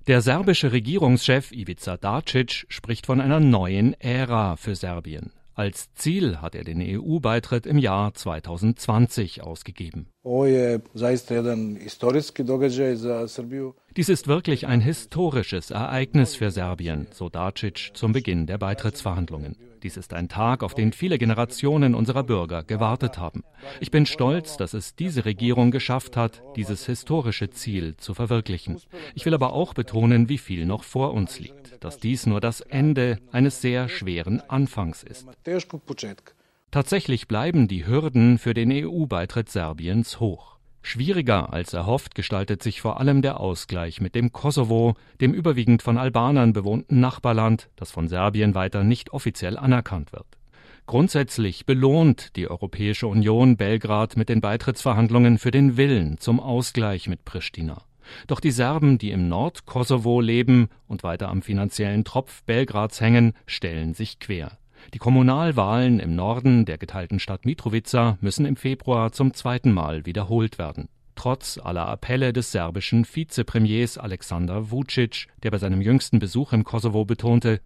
Der serbische Regierungschef Ivica Dačić spricht von einer neuen Ära für Serbien. Als Ziel hat er den EU-Beitritt im Jahr 2020 ausgegeben. Dies ist wirklich ein historisches Ereignis für Serbien, so Dačić zum Beginn der Beitrittsverhandlungen. Dies ist ein Tag, auf den viele Generationen unserer Bürger gewartet haben. Ich bin stolz, dass es diese Regierung geschafft hat, dieses historische Ziel zu verwirklichen. Ich will aber auch betonen, wie viel noch vor uns liegt, dass dies nur das Ende eines sehr schweren Anfangs ist. Tatsächlich bleiben die Hürden für den EU-Beitritt Serbiens hoch. Schwieriger als erhofft gestaltet sich vor allem der Ausgleich mit dem Kosovo, dem überwiegend von Albanern bewohnten Nachbarland, das von Serbien weiter nicht offiziell anerkannt wird. Grundsätzlich belohnt die Europäische Union Belgrad mit den Beitrittsverhandlungen für den Willen zum Ausgleich mit Pristina. Doch die Serben, die im Nord-Kosovo leben und weiter am finanziellen Tropf Belgrads hängen, stellen sich quer. Die Kommunalwahlen im Norden der geteilten Stadt Mitrovica müssen im Februar zum zweiten Mal wiederholt werden. Trotz aller Appelle des serbischen Vizepremiers Aleksandar Vučić, der bei seinem jüngsten Besuch im Kosovo betonte: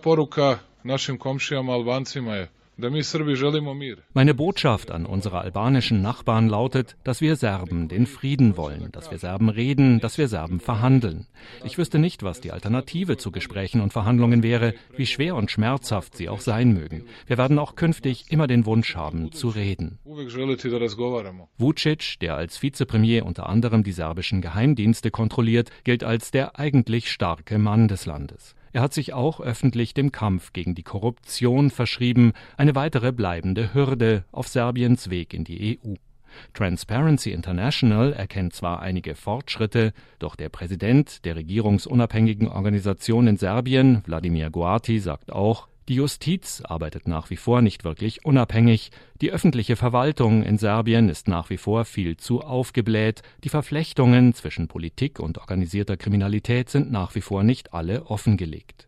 Meine Botschaft an unsere albanischen Nachbarn lautet, dass wir Serben den Frieden wollen, dass wir Serben reden, dass wir Serben verhandeln. Ich wüsste nicht, was die Alternative zu Gesprächen und Verhandlungen wäre, wie schwer und schmerzhaft sie auch sein mögen. Wir werden auch künftig immer den Wunsch haben, zu reden. Vučić, der als Vizepremier unter anderem die serbischen Geheimdienste kontrolliert, gilt als der eigentlich starke Mann des Landes. Er hat sich auch öffentlich dem Kampf gegen die Korruption verschrieben, eine weitere bleibende Hürde auf Serbiens Weg in die EU. Transparency International erkennt zwar einige Fortschritte, doch der Präsident der regierungsunabhängigen Organisation in Serbien, Vladimir Goati, sagt auch, die Justiz arbeitet nach wie vor nicht wirklich unabhängig, die öffentliche Verwaltung in Serbien ist nach wie vor viel zu aufgebläht, die Verflechtungen zwischen Politik und organisierter Kriminalität sind nach wie vor nicht alle offengelegt.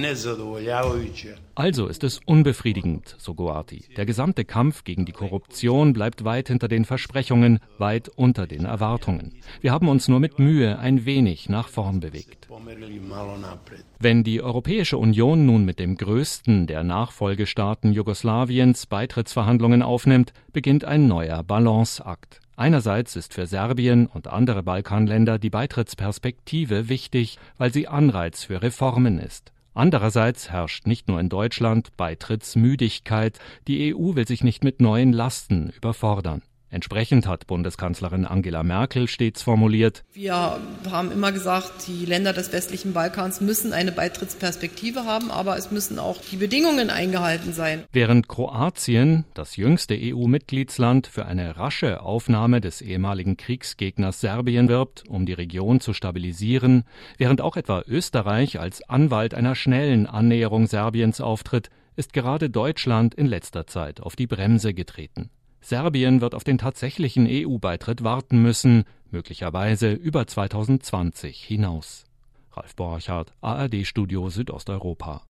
Also ist es unbefriedigend, so Goati. Der gesamte Kampf gegen die Korruption bleibt weit hinter den Versprechungen, weit unter den Erwartungen. Wir haben uns nur mit Mühe ein wenig nach vorn bewegt. Wenn die Europäische Union nun mit dem größten der Nachfolgestaaten Jugoslawiens Beitrittsverhandlungen aufnimmt, beginnt ein neuer Balanceakt. Einerseits ist für Serbien und andere Balkanländer die Beitrittsperspektive wichtig, weil sie Anreiz für Reformen ist. Andererseits herrscht nicht nur in Deutschland Beitrittsmüdigkeit. Die EU will sich nicht mit neuen Lasten überfordern. Entsprechend hat Bundeskanzlerin Angela Merkel stets formuliert: Wir haben immer gesagt, die Länder des westlichen Balkans müssen eine Beitrittsperspektive haben, aber es müssen auch die Bedingungen eingehalten sein. Während Kroatien, das jüngste EU-Mitgliedsland, für eine rasche Aufnahme des ehemaligen Kriegsgegners Serbien wirbt, um die Region zu stabilisieren, während auch etwa Österreich als Anwalt einer schnellen Annäherung Serbiens auftritt, ist gerade Deutschland in letzter Zeit auf die Bremse getreten. Serbien wird auf den tatsächlichen EU-Beitritt warten müssen, möglicherweise über 2020 hinaus. Ralf Borchardt, ARD-Studio Südosteuropa.